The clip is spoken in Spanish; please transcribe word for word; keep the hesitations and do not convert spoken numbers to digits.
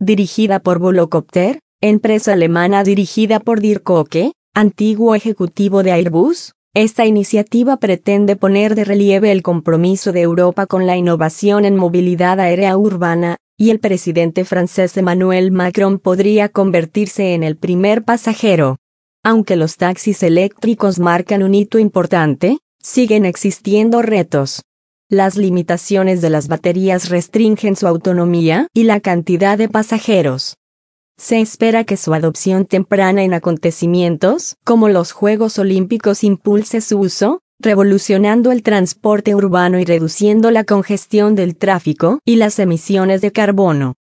dirigida por Volocopter, empresa alemana dirigida por Dirk Oke, antiguo ejecutivo de Airbus. Esta iniciativa pretende poner de relieve el compromiso de Europa con la innovación en movilidad aérea urbana, y el presidente francés Emmanuel Macron podría convertirse en el primer pasajero. Aunque los taxis eléctricos marcan un hito importante, siguen existiendo retos. Las limitaciones de las baterías restringen su autonomía y la cantidad de pasajeros. Se espera que su adopción temprana en acontecimientos como los Juegos Olímpicos impulse su uso, revolucionando el transporte urbano y reduciendo la congestión del tráfico y las emisiones de carbono.